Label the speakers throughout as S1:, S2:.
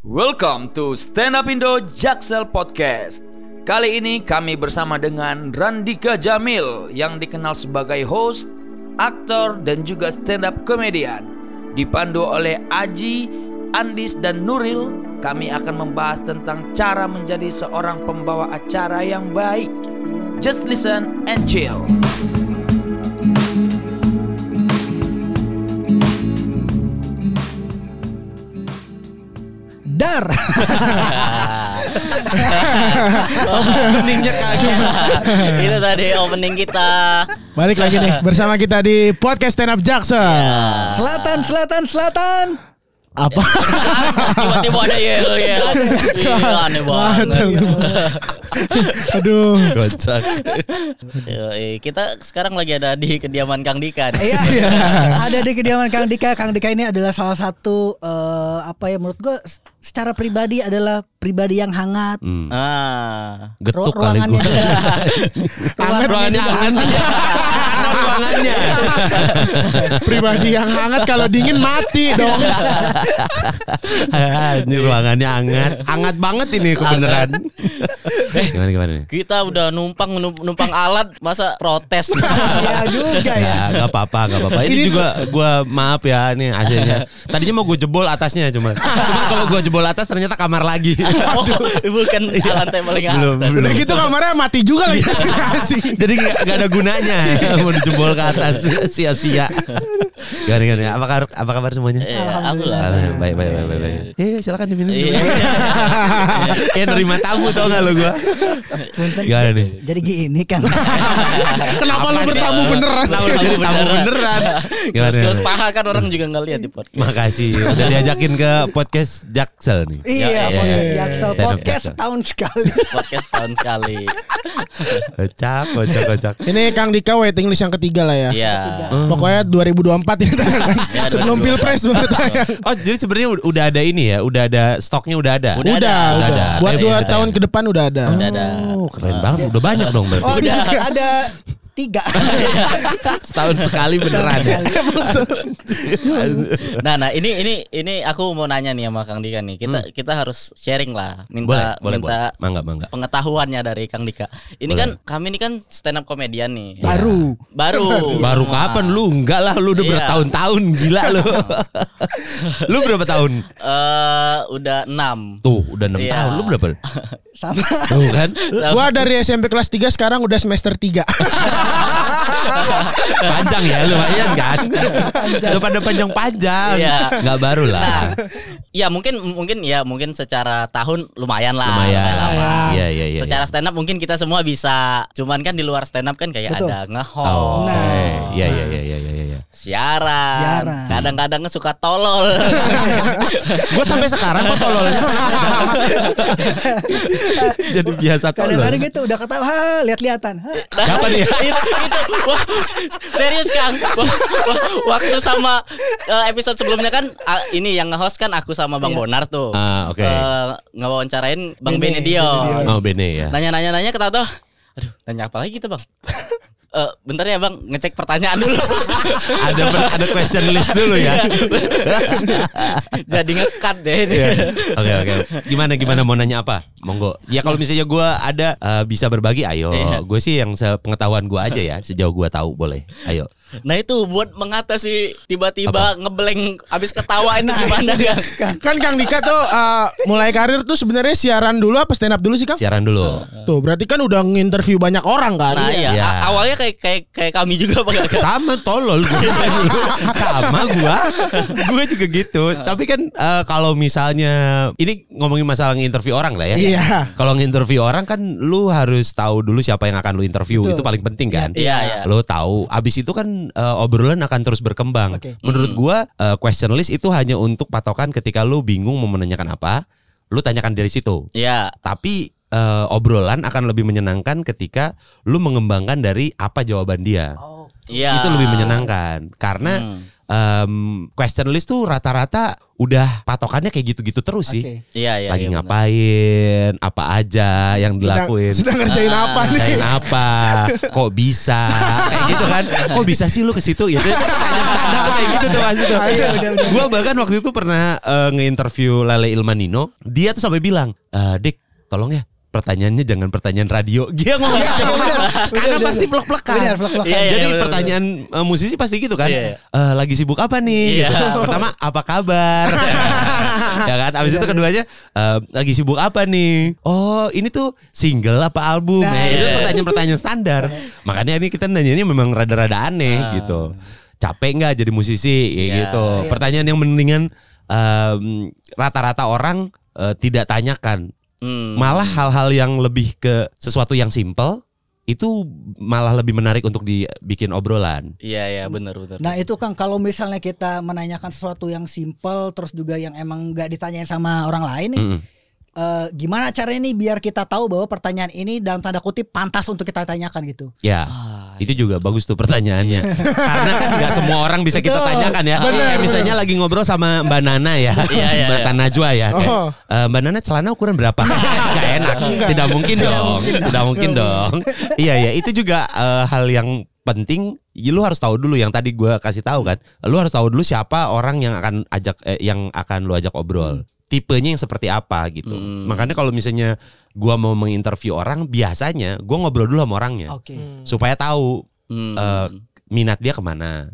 S1: Welcome to Stand Up Indo Jaksel Podcast. Kali ini kami bersama dengan Randika Jamil yang dikenal sebagai host, aktor dan juga stand up comedian. Dipandu oleh Aji, Andis dan Nuril, kami akan membahas tentang cara menjadi seorang pembawa acara yang baik. Just listen and chill.
S2: Dar.
S3: Openingnya kaget.
S4: Itu tadi opening kita.
S2: Balik lagi nih bersama kita di podcast Stand Up Jaksel.
S3: Selatan.
S2: Apa?
S4: Tiba-tiba ada yel. Iya, aneh banget.
S2: Aduh.
S3: Kocak.
S4: Kita sekarang lagi ada di kediaman Kang Dika.
S3: Iya. Ada di kediaman Kang Dika. Kang Dika ini adalah salah satu menurut gue secara pribadi adalah pribadi yang hangat.
S4: Getuk
S3: kali gue.
S2: Ruangannya hangat.
S3: Ruangannya.
S2: Pribadi yang hangat, kalau dingin mati dong.
S3: Ini ruangannya hangat banget ini kebenaran. Gimana?
S4: Kita udah numpang alat, masa protes?
S3: Iya juga ya.
S5: Gak apa-apa. Ini juga gue maaf ya, nih hasilnya. Tadinya mau gue jebol atasnya cuma kalau gue jebol atas ternyata kamar lagi.
S4: Bukan lantai paling atas.
S2: Udah gitu kamarnya mati juga lagi.
S5: Jadi gak ada gunanya mau dijebol ke atas, sia-sia. Gimana? Apa kabar semuanya?
S4: Alhamdulillah.
S5: Baik. Silakan diminum. Kayak nerima tamu tau gak lo gue? Gimana nih?
S3: Jadi gini kan.
S2: Kenapa lu bertamu beneran?
S5: Kenapa lu jadi tamu beneran?
S4: Terus paha kan orang juga gak lihat di podcast.
S5: Makasih udah diajakin ke podcast Jaksel nih.
S3: Iya, podcast Jaksel.
S5: Stand up
S3: Podcast
S5: Jaksel.
S3: tahun sekali.
S4: Podcast tahun sekali.
S5: Kocak.
S2: Ini Kang Dika waiting list yang ketiga lah ya.
S4: Iya.
S2: Pokoknya 2024 ini tayang.
S4: Ya,
S2: Sebelum
S4: 2024.
S2: Pilpres baru tayang.
S5: Oh jadi sebenarnya udah ada ini ya, udah ada stoknya udah ada.
S4: Udah ada.
S2: Buat
S5: Iya,
S2: 2 tahun ke depan udah ada.
S4: Udah ada.
S5: Oh keren banget, udah banyak dong berarti.
S3: Oh, ada 3.
S5: Setahun sekali beneran.
S4: Nah, ini aku mau nanya nih sama Kang Dika nih. Kita harus sharing lah. Minta
S5: Boleh. Mangga.
S4: pengetahuannya dari Kang Dika. Ini
S5: Boleh.
S4: kan kami ini kan stand up komedian nih.
S3: Baru.
S5: Baru kapan lu? Enggak lah, lu udah
S4: Iya.
S5: bertahun-tahun, gila lu. Lu berapa tahun?
S4: Udah 6.
S5: Tuh, udah 6
S4: Iya.
S5: tahun. Lu berapa?
S3: Sama.
S5: Tuh kan?
S2: Gua dari SMP kelas 3 sekarang udah semester 3.
S5: Panjang ya, lumayan kan? Udah pada panjang-panjang.
S4: Iya.
S5: Enggak baru lah.
S4: Ya mungkin secara tahun lumayan lah.
S5: Lumayan.
S4: lama.
S5: Iya.
S4: Secara stand up mungkin kita semua bisa. Cuman kan di luar stand up kan kayak
S3: Betul.
S4: ada nge-host.
S5: Oh,
S3: Nah.
S5: Iya.
S4: Siaran. Kadang-kadang suka tolol.
S5: Gue sampai sekarang kok tololnya. Jadi biasa tolol.
S3: Kadang-kadang gitu udah ketawa, lihat-lihatan.
S5: Kapan ya?
S4: itu wah, serius Kang. Waktu sama episode sebelumnya kan ini yang nge-host kan aku sama Bang
S3: Iya.
S4: Bonar tuh.
S5: Oke.
S4: Ngewawancarain Bang
S3: Bene
S4: Benedio.
S5: Oh, Bene ya.
S4: Nanya ketawa. Aduh, nanya apa lagi kita, Bang? Bentar ya Bang, ngecek pertanyaan dulu.
S5: Ada question list dulu ya.
S4: Jadi nge-cut deh ini.
S5: Oke. Gimana mau nanya apa? Monggo. Ya kalau misalnya gue ada bisa berbagi, ayo.
S4: Iya.
S5: Gue sih yang sepengetahuan gue aja ya, sejauh gue tahu boleh. Ayo.
S4: Nah itu buat mengatasi tiba-tiba ngeblank abis ketawa itu gimana kan?
S2: Kan Kang Dika tuh mulai karir tuh sebenarnya siaran dulu apa stand up dulu sih Kang?
S5: Siaran dulu.
S2: Tuh berarti kan udah nginterview banyak orang kan?
S4: Nah iya,
S5: Iya.
S4: awalnya kayak kami juga Pak.
S5: Sama tolol gue dulu. Sama gue juga gitu. Tapi kan kalau misalnya ini ngomongin masalah nginterview orang lah ya.
S2: Iya.
S5: Kalau nginterview orang kan lu harus tahu dulu siapa yang akan lu interview.
S3: Betul.
S5: Itu paling penting kan.
S4: Iya.
S5: Lu tahu. Abis itu kan obrolan akan terus berkembang.
S3: Oke.
S5: Menurut gua question list itu hanya untuk patokan ketika lu bingung mau menanyakan apa, lu tanyakan dari situ.
S4: Iya.
S5: Tapi obrolan akan lebih menyenangkan ketika lu mengembangkan dari apa jawaban dia.
S3: Oh.
S4: Iya.
S5: Itu lebih menyenangkan karena question list tuh rata-rata udah patokannya kayak gitu-gitu terus sih.
S3: Oke.
S4: Iya,
S5: Lagi
S4: benar.
S5: ngapain, apa aja yang dilakuin.
S2: Sedang ngerjain apa nih?
S5: Ngerjain apa? Kok bisa? Kayak gitu kan? Kok bisa sih lu ke situ? Ya kayak gitu tuh Mas itu. Gua bahkan waktu itu pernah nge-interview Lale Ilmanino, dia tuh sampai bilang, "Dik, tolong ya pertanyaannya jangan pertanyaan radio." Dia ngomong gitu. Karena pasti plek-plekan.
S3: Benar, plek-plekan.
S4: Iya,
S5: Jadi
S4: benar,
S5: pertanyaan musisi pasti gitu kan.
S4: Iya.
S5: Lagi sibuk apa nih?
S4: Iya.
S5: Gitu. Pertama, apa kabar? Ya kan. Abis itu keduanya, lagi sibuk apa nih? Oh, ini tuh single apa album? Itu pertanyaan-pertanyaan standar. Makanya ini kita nanyanya memang rada-rada aneh gitu. Capek nggak jadi musisi? Kayak gitu. Pertanyaan yang mendingan rata-rata orang tidak tanyakan. Malah hal-hal yang lebih ke sesuatu yang simple itu malah lebih menarik untuk dibikin obrolan.
S4: Iya, benar.
S3: Nah itu Kang, kalau misalnya kita menanyakan sesuatu yang simple terus juga yang emang nggak ditanyain sama orang lain nih, gimana caranya nih biar kita tahu bahwa pertanyaan ini dalam tanda kutip pantas untuk kita tanyakan gitu?
S5: Ya, itu juga bagus tuh pertanyaannya. Karena kan nggak semua orang bisa kita tanyakan ya. Kayak misalnya lagi ngobrol sama Mbak Nana ya, Mbak Najwa ya. Kayak, Mbak Nana celana ukuran berapa? Gak enak. Tidak mungkin dong. Tidak mungkin dong. Iya ya, itu juga hal yang penting. Lu harus tahu dulu yang tadi gue kasih tahu kan. Lu harus tahu dulu siapa orang yang akan lu ajak obrol. Tipenya yang seperti apa gitu. Makanya kalau misalnya gua mau menginterview orang, biasanya gua ngobrol dulu sama orangnya. Supaya tahu minat dia kemana.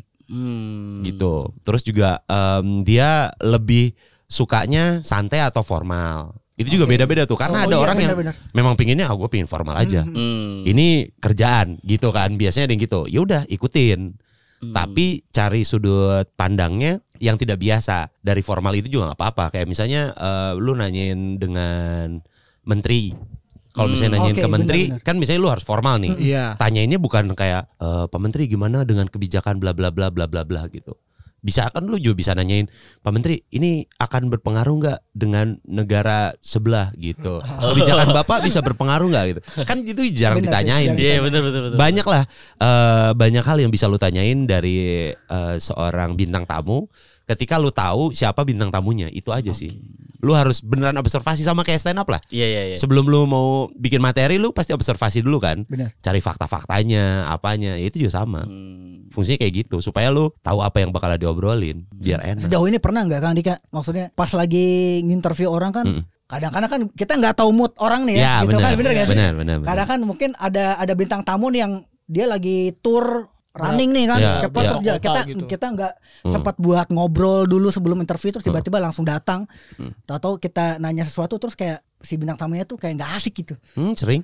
S5: Gitu. Terus juga dia lebih sukanya santai atau formal. Itu juga beda-beda tuh. Karena ada orang yang memang pinginnya gue pingin formal aja. Ini kerjaan gitu kan. Biasanya ada yang gitu. Ya udah ikutin. Tapi cari sudut pandangnya yang tidak biasa. Dari formal itu juga gak apa-apa. Kayak misalnya lu nanyain dengan menteri. Kalau misalnya nanyain ke menteri, kan misalnya lu harus formal nih. Tanyainnya bukan kayak Pak Menteri gimana dengan kebijakan bla bla bla bla bla bla gitu. Bisa kan lu juga bisa nanyain, Pak Menteri ini akan berpengaruh nggak dengan negara sebelah gitu. Kebijakan Bapak bisa berpengaruh nggak gitu. Kan itu jarang ditanyain.
S4: Iya betul.
S5: Banyak lah banyak hal yang bisa lu tanyain dari seorang bintang tamu. Ketika lu tahu siapa bintang tamunya, itu aja sih. Lu harus beneran observasi sama kayak stand up lah.
S4: Iya.
S5: Sebelum lu mau bikin materi, lu pasti observasi dulu kan.
S3: Benar.
S5: Cari fakta-faktanya, apanya, itu juga sama. Fungsinya kayak gitu supaya lu tahu apa yang bakal diobrolin biar enak.
S3: Sejauh ini pernah nggak Kang Dika? Maksudnya pas lagi nginterview orang kan, kadang-kadang kan kita nggak tahu mood orang nih ya, gitu kan, bener nggak sih?
S5: Bener.
S3: Kadang kan mungkin ada bintang tamu nih yang dia lagi tour running nih kan, cepat kita nggak sempat buat ngobrol dulu sebelum interview, terus tiba-tiba langsung datang, tahu-tahu kita nanya sesuatu terus kayak si bintang tamunya tuh kayak nggak asik gitu.
S5: Sering.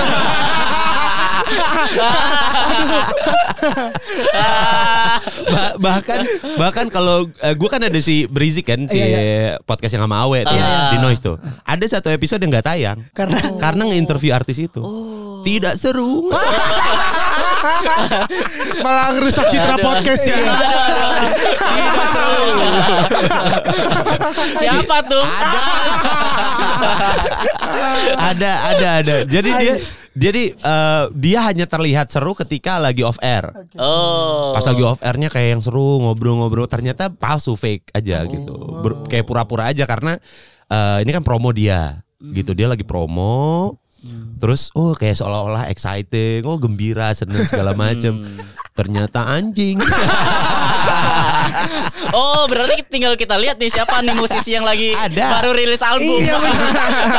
S5: bahkan kalau gue kan ada si Berisik kan, si podcast yang sama Awe tuh di Noise tuh. Ada satu episode yang nggak tayang karena nge-interview artis itu. Tidak seru.
S2: Malah ngerusak citra podcast sih.
S4: Siapa tuh?
S5: Ada. Jadi dia hanya terlihat seru ketika lagi off air. Pas lagi off airnya kayak yang seru ngobrol-ngobrol, ternyata palsu, fake aja gitu. Kayak pura-pura aja karena ini kan promo dia. Gitu, dia lagi promo. Terus kayak seolah-olah excited, gembira, seneng segala macem. Ternyata anjing.
S4: Berarti tinggal kita lihat nih siapa nih musisi yang lagi baru rilis album.
S3: Iya benar.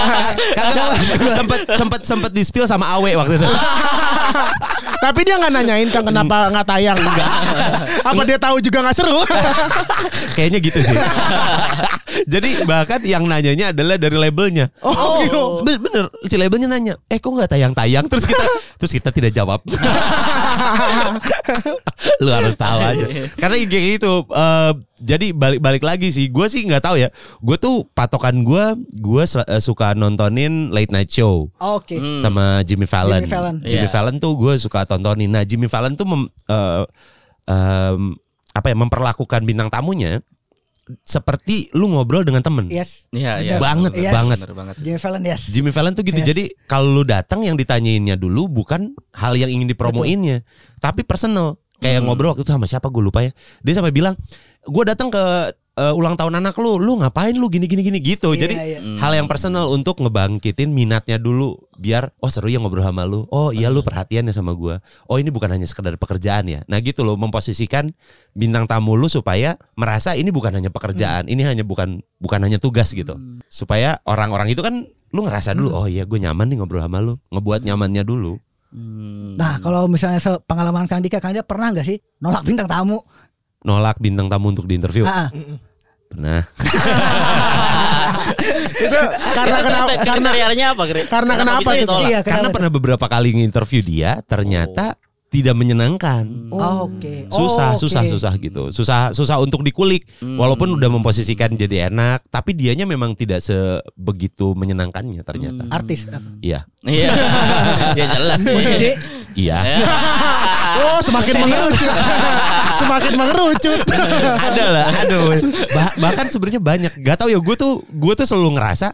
S5: Sempet di-spill sama Awe waktu itu.
S2: Tapi dia nggak nanyain Kang kenapa nggak tayang. Apa dia tahu juga nggak seru?
S5: Kayaknya gitu sih. Jadi bahkan yang nanyanya adalah dari labelnya. Bener, si labelnya nanya, kok nggak tayang-tayang? Terus kita tidak jawab. Lu harus tahu aja. Karena kayak gitu. Jadi balik lagi sih. Gue sih nggak tahu ya. Gue tuh patokan gue suka nontonin late night show. Sama Jimmy Fallon. Jimmy Fallon tuh gue suka tontonin. Nah Jimmy Fallon tuh memperlakukan bintang tamunya seperti lu ngobrol dengan temen.
S4: Iya.
S5: Banget.
S3: Jimmy Fallon,
S5: Jimmy Fallon tuh gitu. Jadi kalau lu datang yang ditanyainnya dulu bukan hal yang ingin dipromoinnya, tapi personal. Kayak ngobrol waktu itu sama siapa gue lupa ya. Dia sampai bilang, gue datang ke ulang tahun anak lu ngapain lu gini gitu. Jadi hal yang personal untuk ngebangkitin minatnya dulu, biar seru ya ngobrol sama lu. Oh iya lu perhatian ya sama gue. Oh ini bukan hanya sekedar pekerjaan ya. Nah gitu loh, memposisikan bintang tamu lu supaya merasa ini bukan hanya pekerjaan, ini hanya bukan hanya tugas gitu. Supaya orang-orang itu kan lu ngerasa dulu, oh iya gue nyaman nih ngobrol sama lu, ngebuat nyamannya dulu.
S3: Nah kalau misalnya pengalaman Kang Dika pernah nggak sih nolak bintang tamu?
S5: Nolak bintang tamu untuk diinterview? Pernah.
S2: Itu karena kenapa?
S4: Kriterianya apa?
S2: Karena kenapa gitu?
S3: Iya,
S5: karena pernah beberapa kali nginterview dia, ternyata tidak menyenangkan.
S3: Oke.
S5: Susah gitu. Susah untuk dikulik. Walaupun udah memposisikan jadi enak, tapi dianya memang tidak sebegitu menyenangkannya ternyata.
S3: Artis.
S5: Iya.
S4: Iya. Ya jelas sih.
S5: Iya.
S2: Semakin mengerucut. Semakin mengerucut.
S5: Ada lah, aduh. Bahkan sebenarnya banyak. Gak tahu ya, gue tuh selalu ngerasa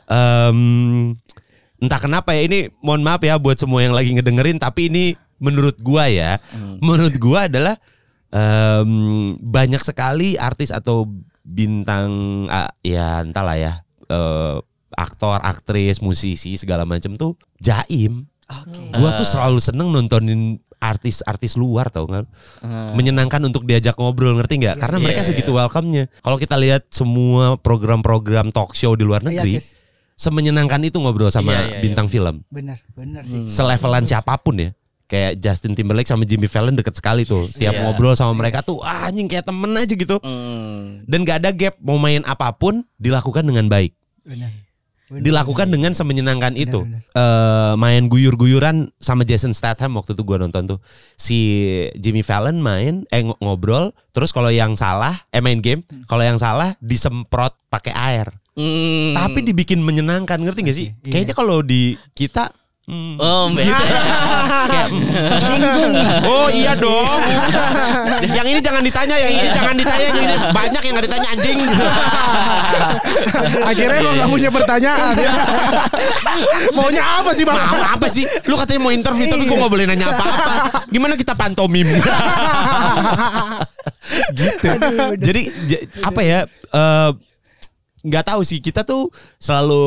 S5: entah kenapa ya, ini mohon maaf ya buat semua yang lagi ngedengerin, tapi ini menurut gua ya, menurut gua adalah banyak sekali artis atau bintang ya entahlah ya, aktor, aktris, musisi segala macam tuh jaim. Gua tuh selalu seneng nontonin artis-artis luar, tau nggak? Menyenangkan untuk diajak ngobrol, ngerti nggak? Karena mereka segitu welcome-nya. Kalau kita lihat semua program-program talk show di luar negeri, semenyenangkan itu ngobrol sama bintang film.
S3: Benar sih.
S5: Selevelan siapapun ya. Kayak Justin Timberlake sama Jimmy Fallon deket sekali tuh. Tiap ngobrol sama mereka tuh anjing kayak temen aja gitu. Dan gak ada gap, mau main apapun dilakukan dengan baik.
S3: Benar.
S5: Dilakukan dengan semenyenangkan itu. Main guyur-guyuran sama Jason Statham waktu itu gue nonton tuh. Si Jimmy Fallon main ngobrol, terus kalau yang salah main game, kalau yang salah disemprot pakai air. Tapi dibikin menyenangkan, ngerti gak sih? Kayaknya kalau di kita
S3: tersinggung.
S5: Oh iya dong. Yang ini jangan ditanya, yang ini jangan ditanya, yang ini banyak yang gak ditanya anjing.
S2: Akhirnya lo gak punya pertanyaan. Maunya apa sih Bang?
S5: Mau apa sih? Lu katanya mau interview tapi gue gak boleh nanya apa-apa. Gimana kita pantomim? Gitu. Jadi apa ya, nggak tahu sih, kita tuh selalu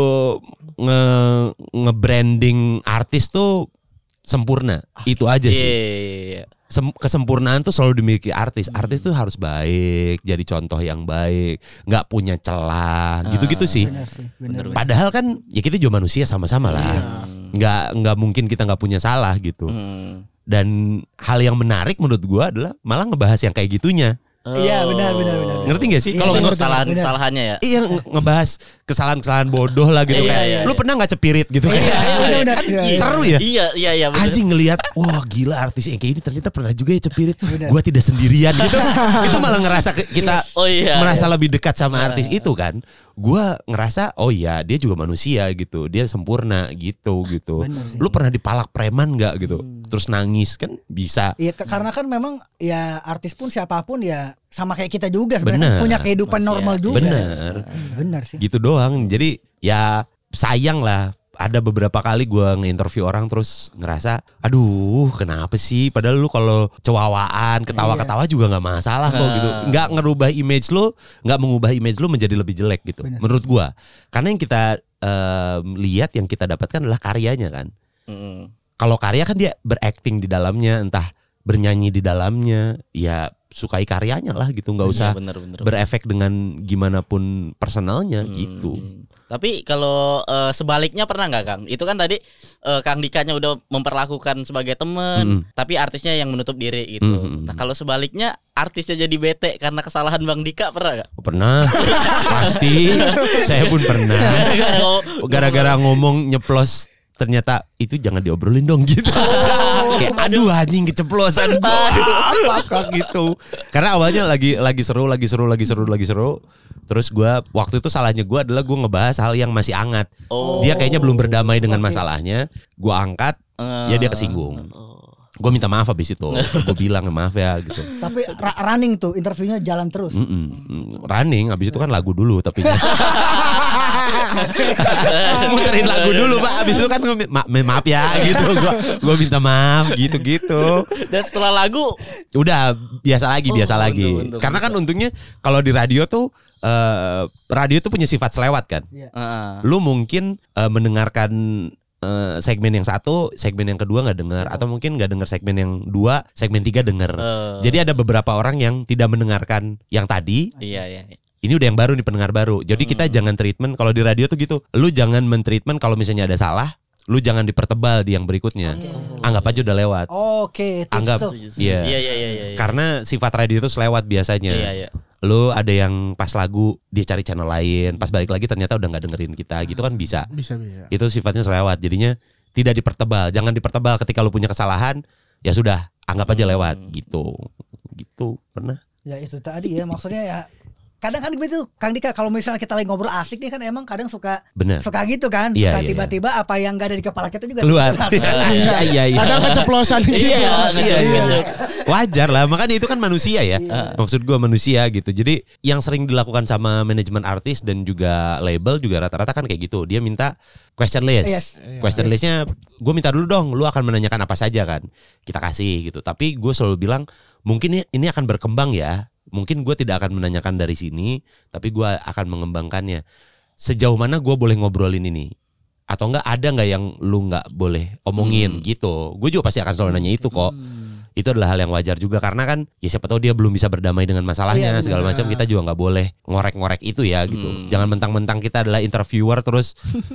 S5: nge-branding artis tuh sempurna. Itu aja sih. Kesempurnaan tuh selalu dimiliki artis. Artis tuh harus baik, jadi contoh yang baik, nggak punya celah, gitu-gitu sih.
S3: Bener.
S5: Padahal kan ya kita juga manusia sama-sama lah. Nggak mungkin kita nggak punya salah gitu. Dan hal yang menarik menurut gua adalah malah ngebahas yang kayak gitunya.
S3: Iya benar.
S5: Ngerti gak sih?
S4: Kalau kesalahan-kesalahannya ya.
S5: Iya, ngebahas kesalahan-kesalahan bodoh lah gitu kayak. Lu pernah nggak cepirit gitu kayak?
S3: Benar.
S5: Seru ya?
S4: Iya.
S5: Anjing ngelihat, wah gila artis yang kayak ini ternyata pernah juga ya cepirit. Gua tidak sendirian gitu. Itu malah ngerasa kita merasa lebih dekat sama artis itu kan. Gua ngerasa oh iya dia juga manusia gitu, dia sempurna gitu. Lu pernah dipalak preman nggak gitu? Terus nangis kan bisa.
S3: Iya karena kan memang ya artis pun siapapun ya sama kayak kita juga sebenarnya punya kehidupan normal juga. Benar sih. Gitu
S5: doang. Jadi ya sayang lah. Ada beberapa kali gue nge-interview orang terus ngerasa, aduh kenapa sih? Padahal lu kalau cewawaan, ketawa-ketawa juga nggak masalah kok gitu. Nggak ngerubah image lu, nggak mengubah image lu menjadi lebih jelek gitu. Bener. Menurut gue, karena yang kita lihat, yang kita dapatkan adalah karyanya kan. Kalau karya kan dia berakting di dalamnya, entah bernyanyi di dalamnya, ya sukai karyanya lah gitu, nggak usah bener. Berefek dengan gimana pun personalnya gitu.
S4: Tapi kalau sebaliknya pernah nggak Kang? Itu kan tadi Kang Dikanya udah memperlakukan sebagai teman, tapi artisnya yang menutup diri gitu. Nah kalau sebaliknya artisnya jadi bete karena kesalahan Bang Dika, pernah nggak?
S5: Pernah, pasti. Saya pun pernah. Gara-gara ngomong nyeplos, ternyata itu jangan diobrolin dong gitu. Kayak aduh anjing keceplosan apakah gitu. Karena awalnya lagi seru. Terus gue waktu itu salahnya gue adalah gue ngebahas hal yang masih hangat. Dia kayaknya belum berdamai dengan masalahnya. Gue angkat, ya dia kesinggung. Gue minta maaf habis itu. Gue bilang maaf ya gitu.
S3: Tapi running tuh interviewnya jalan terus.
S5: Running habis itu kan lagu dulu tapi dengerin lagu dulu Pak. Abis itu kan maaf ya gitu. Gue minta maaf gitu.
S4: Dan setelah lagu
S5: udah biasa lagi. Betul, karena kan untungnya kalau di radio tuh radio tuh punya sifat selewat kan. Lu mungkin mendengarkan segmen yang satu, segmen yang kedua nggak dengar, atau mungkin nggak dengar segmen yang 2, segmen 3 dengar. Jadi ada beberapa orang yang tidak mendengarkan yang tadi.
S4: Iya.
S5: Ini udah yang baru nih, pendengar baru. Jadi kita jangan treatment kalau di radio tuh gitu. Lu jangan mentreatment kalau misalnya ada salah. Lu jangan dipertebal di yang berikutnya. Anggap aja udah lewat. Anggap. Iya. Karena sifat radio itu selewat biasanya.
S4: Iya.
S5: Lu ada yang pas lagu dia cari channel lain, pas balik lagi ternyata udah nggak dengerin kita, gitu kan bisa. Itu sifatnya selewat. Jadinya tidak dipertebal. Jangan dipertebal ketika lu punya kesalahan. Ya sudah, anggap aja lewat gitu. Pernah?
S3: Ya itu tadi ya, maksudnya ya. Kadang kan gitu Kang Dika, kalau misalnya kita lagi ngobrol asik nih kan emang kadang suka gitu kan. Suka tiba-tiba apa yang gak ada di kepala kita juga
S5: keluar. Iya.
S2: Kadang keceplosan gitu.
S5: Iya. Wajar lah, makanya itu kan manusia ya. Maksud gue manusia gitu. Jadi yang sering dilakukan sama manajemen artis dan juga label juga rata-rata kan kayak gitu. Dia minta question list. Question listnya gue minta dulu dong, lu akan menanyakan apa saja kan. Kita kasih gitu. Tapi gue selalu bilang mungkin ini akan berkembang ya. Mungkin gue tidak akan menanyakan dari sini, tapi gue akan mengembangkannya. Sejauh mana gue boleh ngobrolin ini? Atau enggak, ada enggak yang lu enggak boleh omongin gitu. Gue juga pasti akan selalu nanya itu kok. Itu adalah hal yang wajar juga, karena kan ya siapa tahu dia belum bisa berdamai dengan masalahnya segala macam. Kita juga enggak boleh ngorek-ngorek itu ya gitu. Jangan mentang-mentang kita adalah interviewer terus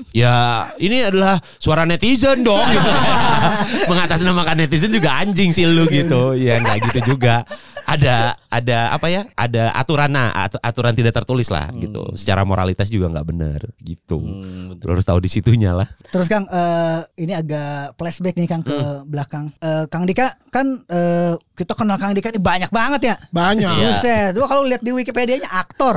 S5: ya ini adalah suara netizen dong gitu. Mengatasnamakan netizen juga anjing sih lu gitu. Ya enggak gitu juga. Ada apa ya? Ada aturan tidak tertulis lah gitu. Secara moralitas juga nggak benar gitu. Lo harus tahu di situnya lah.
S3: Terus Kang, ini agak flashback nih Kang ke belakang. Kang Dika kan kita kenal Kang Dika ini banyak banget ya.
S2: Banyak.
S3: Buset. Tuh kalau lihat di Wikipedia-nya aktor.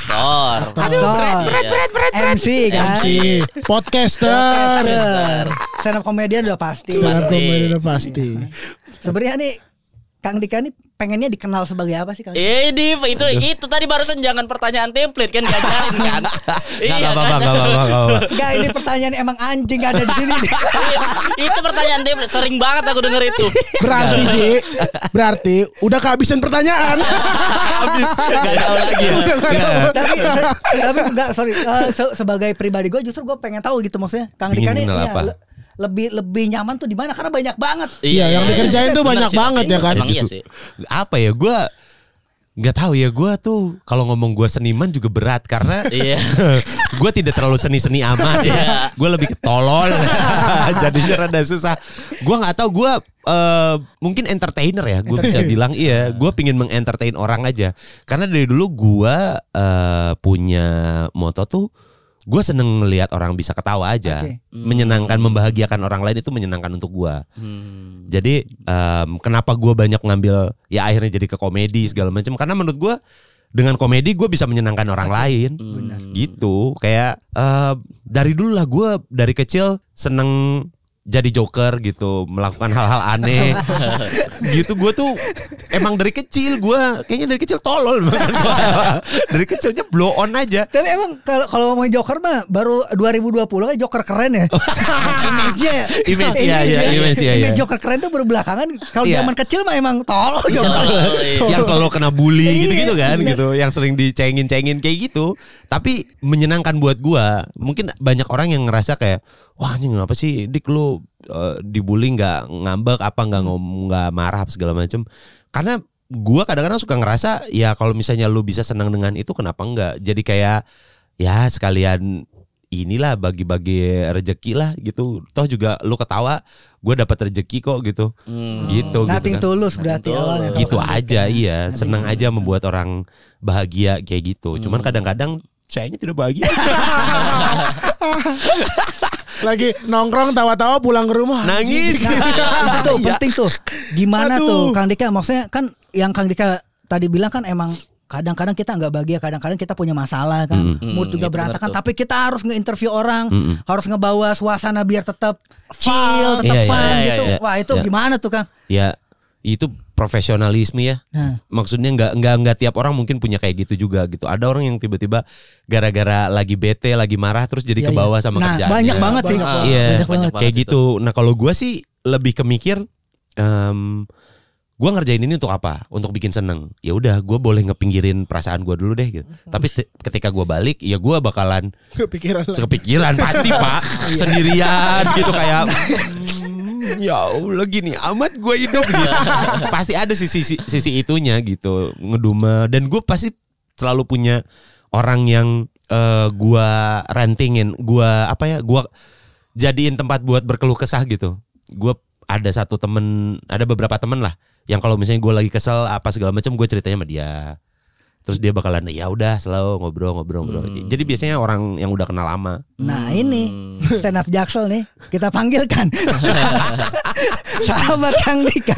S5: Berat.
S3: MC kan.
S2: MC, podcaster.
S3: Stand up comedian udah pasti. Sebenarnya nih Kang Dika nih pengennya dikenal sebagai apa sih Kang?
S4: Itu tadi barusan jangan pertanyaan template kan, ngajarin kan.
S5: Enggak apa-apa.
S3: Enggak, ini pertanyaan emang anjing gak ada di sini.
S4: Itu pertanyaan template, sering banget aku denger itu.
S2: Berarti udah kehabisan pertanyaan.
S5: Habis enggak tahu lagi.
S3: Tapi enggak, sorry. Sebagai pribadi gue justru gue pengen tahu gitu, maksudnya Kang Dika nih lebih nyaman tuh di mana, karena banyak banget.
S2: Iya, yang dikerjain tuh banyak banget ya kan.
S4: Emang iya sih.
S5: Apa ya, gue nggak tahu ya, gue tuh kalau ngomong gue seniman juga berat karena gue tidak terlalu seni amat ya. Gue lebih ketolol. Jadinya rada susah. Gue nggak tahu, gue mungkin entertainer ya, gue bisa bilang. Gue pingin mengentertain orang aja, karena dari dulu gue punya moto tuh, gue seneng ngelihat orang bisa ketawa aja. Menyenangkan, membahagiakan orang lain itu menyenangkan untuk gue. Jadi kenapa gue banyak ngambil ya akhirnya jadi ke komedi segala macam, karena menurut gue dengan komedi gue bisa menyenangkan orang lain. Gitu. Kayak dari dulu lah, gue dari kecil seneng jadi joker gitu, melakukan hal-hal aneh. Gitu. Gue tuh emang dari kecil, gue kayaknya dari kecil tolol. Dari kecilnya blow on aja.
S3: Tapi emang kalau ngomongin joker mah baru 2020 kan joker keren ya. Image joker keren tuh baru belakangan. Kalau zaman kecil mah emang tolol joker.
S5: Yang selalu kena bully gitu-gitu kan gitu, yang sering dicengin-cengin kayak gitu. Tapi menyenangkan buat gue. Mungkin banyak orang yang ngerasa kayak, wah anjing kenapa sih Dik lu dibully nggak ngambek apa nggak marah segala macam. Karena gue kadang-kadang suka ngerasa ya kalau misalnya lu bisa senang dengan itu, kenapa enggak? Jadi kayak ya sekalian inilah bagi-bagi rezeki lah gitu. Toh juga lu ketawa, gue dapat rezeki kok gitu. Gitu.
S3: Nothing
S5: gitu kan.
S3: tulus berarti awalnya.
S5: Gitu aja iya, senang aja membuat orang bahagia kayak gitu. Cuman kadang-kadang sayangnya tidak bahagia.
S2: Lagi nongkrong tawa-tawa pulang ke rumah
S5: nangis.
S3: Itu penting tuh. Gimana tuh Kang Dika? Maksudnya kan yang Kang Dika tadi bilang kan emang kadang-kadang kita nggak bahagia, kadang-kadang kita punya masalah kan, mood juga berantakan. Tapi kita harus nge-interview orang, harus ngebawa suasana biar tetap chill, tetap fun gitu. Wah itu gimana tuh Kang?
S5: Ya itu profesionalisme ya. Maksudnya nggak tiap orang mungkin punya kayak gitu juga gitu. Ada orang yang tiba-tiba gara-gara lagi bete, lagi marah terus jadi ke bawah sama kerjaannya.
S3: Banyak banget sih.
S5: Iya, kayak gitu. Nah kalau gue sih lebih kemikir, gue ngerjain ini untuk apa? Untuk bikin seneng. Ya udah, gue boleh ngepinggirin perasaan gue dulu deh gitu. Tapi ketika gue balik, ya gue bakalan kepikiran pasti Pak, sendirian gitu kayak. Ya Allah gini amat gue hidup gitu. Pasti ada sisi itunya gitu, ngedumel. Dan gue pasti selalu punya orang yang gue rantingin, gue jadiin tempat buat berkeluh kesah gitu. Gue ada beberapa temen lah yang kalau misalnya gue lagi kesel apa segala macam, gue ceritanya sama dia. Terus dia bakalan ya udah selalu ngobrol. Jadi biasanya orang yang udah kenal lama.
S3: Nah ini stand up Jaksel nih kita panggilkan sahabat Kang Dika.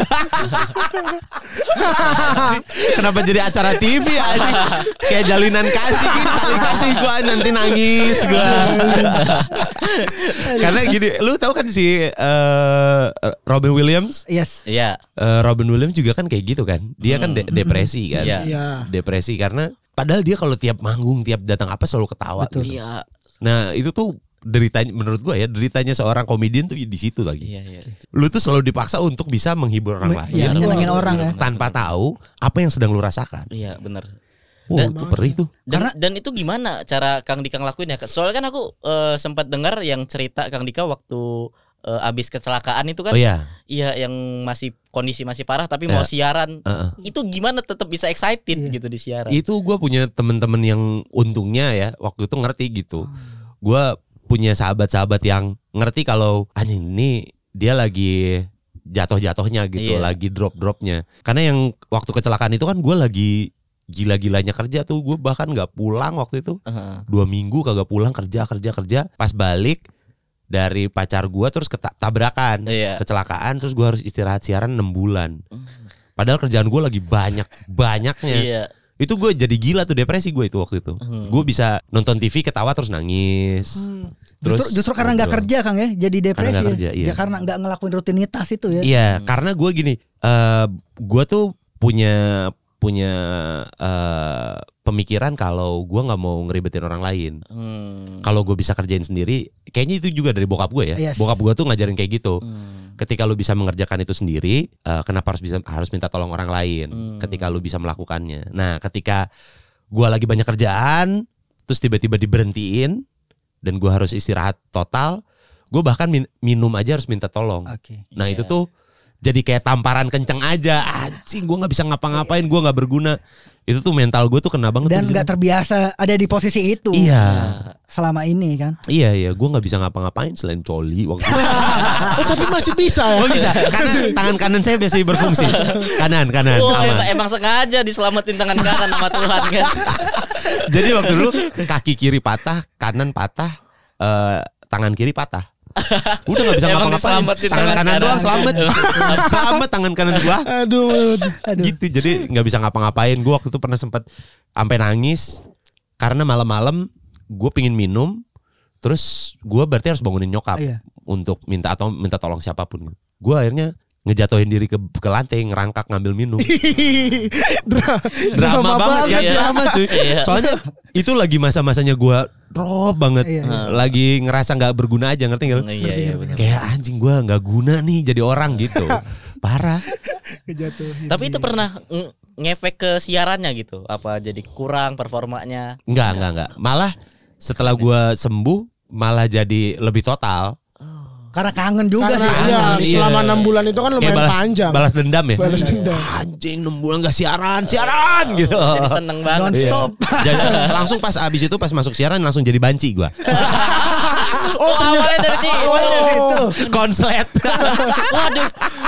S5: Kenapa jadi acara TV ya? Kayak jalinan kasih gitu. Kasih gue nanti nangis gue. Karena gini, lu tahu kan si Robin Williams?
S3: Yes.
S4: Iya.
S5: Robin Williams juga kan kayak gitu kan. Dia kan depresi kan. Depresi karena padahal dia kalau tiap manggung, tiap datang apa selalu ketawa.
S3: Betul.
S5: Gitu. Iya. Nah itu tuh deritanya, menurut gue ya, deritanya seorang komedian tuh di situ lagi.
S4: Iya.
S5: Lu tuh selalu dipaksa untuk bisa menghibur orang lain.
S3: Iya, nyenengin orang ya.
S5: Tanpa tahu apa yang sedang lu rasakan.
S4: Iya, benar.
S5: Itu perih tuh.
S4: Dan itu gimana cara Kang Dika ngelakuin ya? Soalnya kan aku sempat dengar yang cerita Kang Dika waktu abis kecelakaan itu kan.
S5: Oh iya.
S4: Iya, yang kondisi masih parah tapi mau siaran. Itu gimana tetap bisa excited gitu di siaran?
S5: Itu gue punya temen-temen yang untungnya ya waktu itu ngerti gitu. Gue punya sahabat-sahabat yang ngerti kalau anjing ini dia lagi jatuh-jatuhnya gitu, lagi drop-dropnya. Karena yang waktu kecelakaan itu kan gue lagi gila-gilanya kerja tuh. Gue bahkan gak pulang waktu itu 2 minggu kagak pulang, kerja. Pas balik dari pacar gue terus tabrakan, kecelakaan, terus gue harus istirahat siaran 6 bulan. Padahal kerjaan gue lagi banyaknya. Itu gue jadi gila tuh, depresi gue itu waktu itu. Gue bisa nonton TV ketawa terus nangis.
S3: Justru karena nggak kerja Kang ya, jadi depresi.
S5: Karena
S3: nggak ngelakuin rutinitas itu ya.
S5: Iya, karena gue gini, gue tuh punya pemikiran kalau gue nggak mau ngeribetin orang lain. Kalau gue bisa kerjain sendiri, kayaknya itu juga dari bokap gue ya.
S3: Yes.
S5: Bokap gue tuh ngajarin kayak gitu. Ketika lu bisa mengerjakan itu sendiri, kenapa harus minta tolong orang lain? Ketika lu bisa melakukannya. Nah, ketika gue lagi banyak kerjaan, terus tiba-tiba diberhentiin dan gue harus istirahat total, gue bahkan minum aja harus minta tolong. Nah itu tuh jadi kayak tamparan kenceng aja. Anjing, gue nggak bisa ngapa-ngapain, gue nggak berguna. Itu tuh mental gue tuh kena banget.
S3: Dan nggak terbiasa ada di posisi itu.
S5: Iya.
S3: Selama ini kan.
S5: Iya, gue nggak bisa ngapa-ngapain selain coli waktu itu.
S2: Tapi masih bisa ya.
S5: Oh bisa, karena tangan kanan saya biasa berfungsi. Kanan.
S4: Emang sengaja diselamatin tangan kanan sama Tuhan kan.
S5: Jadi waktu dulu kaki kiri patah, kanan patah, tangan kiri patah. Udah gak bisa ngapa-ngapain. Tangan kanan doang selamat tangan kanan gua.
S2: Aduh.
S5: Gitu, jadi gak bisa ngapa-ngapain. Gua waktu itu pernah sempat sampai nangis karena malam-malam gue pingin minum. Terus gue berarti harus bangunin nyokap untuk minta tolong siapapun. Gue akhirnya ngejatuhin diri ke lantai, ngerangkak ngambil minum. Drama banget ya, drama cuy. Soalnya itu lagi masa-masanya gue drop banget. Lagi ngerasa gak berguna aja, ngerti gak? Kayak anjing gue gak guna nih jadi orang gitu. Parah.
S4: Tapi itu pernah ngefek ke siarannya gitu? Apa jadi kurang performanya?
S5: Enggak. Malah setelah gue sembuh malah jadi lebih total.
S3: Karena kangen juga sih.
S2: Iya, selama 6 bulan itu kan lumayan panjang.
S5: Balas dendam ya.
S2: Anjing
S5: 6 bulan gak siaran gitu.
S4: Jadi seneng banget.
S3: Non stop.
S5: Langsung pas abis itu pas masuk siaran langsung jadi banci gue.
S4: Awalnya dari situ.
S5: Konslet.
S4: Waduh.